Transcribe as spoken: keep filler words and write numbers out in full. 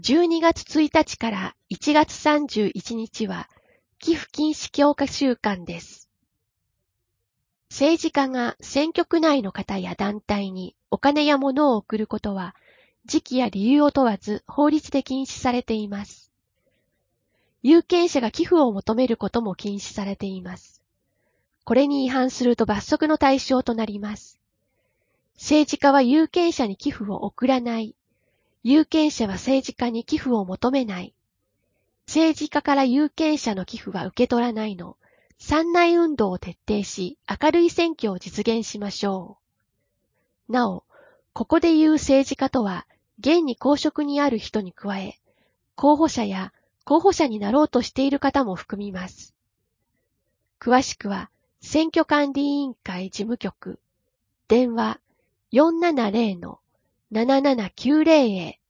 じゅうにがつついたちからいちがつさんじゅういちにちは寄付禁止強化週間です。政治家が選挙区内の方や団体にお金や物を送ることは時期や理由を問わず法律で禁止されています。有権者が寄付を求めることも禁止されています。これに違反すると罰則の対象となります。政治家は有権者に寄付を送らない。有権者は政治家に寄付を求めない。政治家から有権者の寄付は受け取らないの。三内運動を徹底し、明るい選挙を実現しましょう。なお、ここで言う政治家とは、現に公職にある人に加え、候補者や候補者になろうとしている方も含みます。詳しくは、選挙管理委員会事務局、電話 よんななぜろのななななきゅうぜろ へ